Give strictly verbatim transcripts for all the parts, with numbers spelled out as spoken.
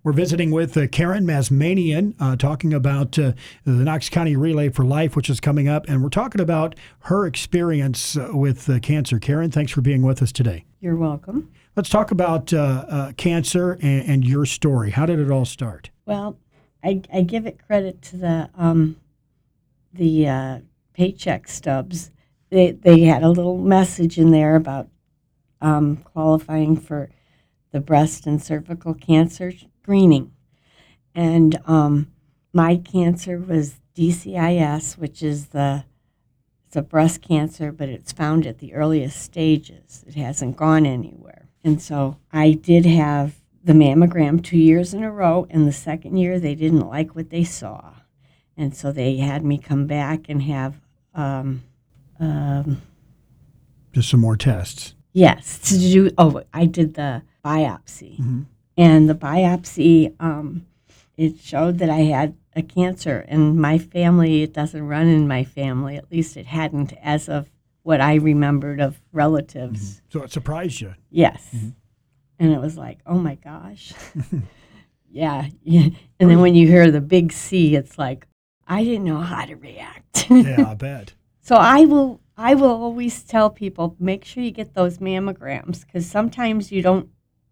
We're visiting with uh, Karen Mazmanian, uh, talking about uh, the Knox County Relay for Life, which is coming up. And we're talking about her experience uh, with uh, cancer. Karen, thanks for being with us today. You're welcome. Let's talk about uh, uh, cancer and, and your story. How did it all start? Well, I, I give it credit to the um, the uh, paycheck stubs. They, they had a little message in there about um, qualifying for the breast and cervical cancer screening. And um, my cancer was D C I S, which is the it's a breast cancer, but it's found at the earliest stages. It hasn't gone anywhere. And so I did have the mammogram two years in a row, and the second year they didn't like what they saw. And so they had me come back and have... Um, um, Just some more tests. Yes, to do. Oh, I did the biopsy. Mm-hmm. And the biopsy, um, it showed that I had a cancer. And my family, it doesn't run in my family. At least it hadn't as of what I remembered of relatives. Mm-hmm. So it surprised you. Yes. Mm-hmm. And it was like, oh, my gosh. yeah. yeah. And then when you hear the big C, it's like, I didn't know how to react. Yeah, I bet. So I will I will always tell people, make sure you get those mammograms, because sometimes you don't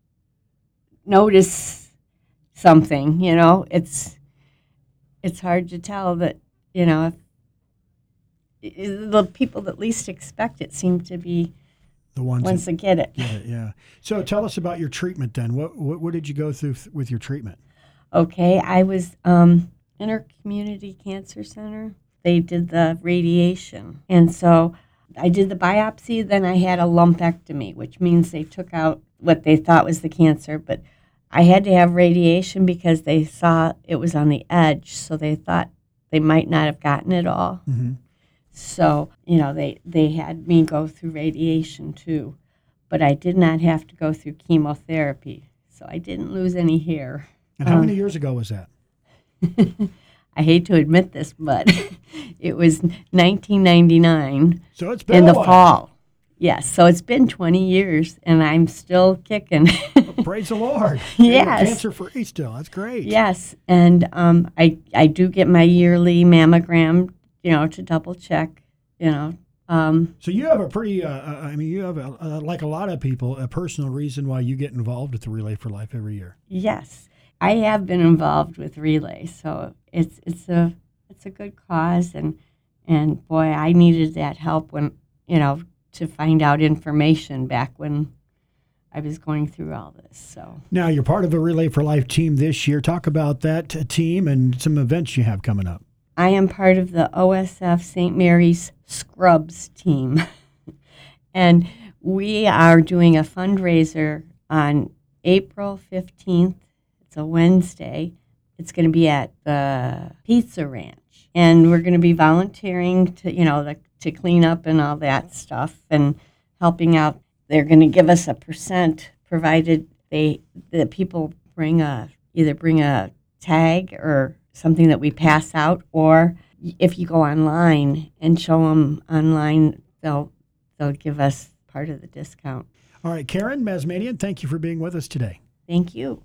notice something, you know. It's it's hard to tell that, you know, if, the people that least expect it seem to be the ones ones that, that get it. Get it. Yeah. So tell us about your treatment then. What what, what did you go through th- with your treatment? Okay, I was um, in our community cancer center. They did the radiation. And so I did the biopsy, then I had a lumpectomy, which means they took out what they thought was the cancer. But I had to have radiation because they saw it was on the edge, so they thought they might not have gotten it all. Mm-hmm. So, you know, they, they had me go through radiation too. But I did not have to go through chemotherapy, so I didn't lose any hair. And how um, many years ago was that? I hate to admit this, but it was nineteen ninety-nine. So it's been in a the while. fall. Yes, so it's been twenty years, and I'm still kicking. Well, praise the Lord. Yes. Cancer-free still. That's great. Yes, and um, I I do get my yearly mammogram, you know, to double check, you know. Um, so you have a pretty, uh, I mean, you have, a, uh, like a lot of people, a personal reason why you get involved with the Relay for Life every year. Yes. I have been involved with Relay, so it's it's a it's a good cause, and and boy, I needed that help when, you know, to find out information back when I was going through all this. So now you're part of a Relay for Life team this year. Talk about that uh, team and some events you have coming up. I am part of the O S F Saint Mary's Scrubs team, and we are doing a fundraiser on April fifteenth. It's a Wednesday. It's going to be at the Pizza Ranch. And we're going to be volunteering to, you know, the, to clean up and all that stuff and helping out. They're going to give us a percent provided they the people bring a either bring a tag or something that we pass out, or if you go online and show them online, they'll they'll give us part of the discount. All right, Karen Mazmanian, thank you for being with us today. Thank you.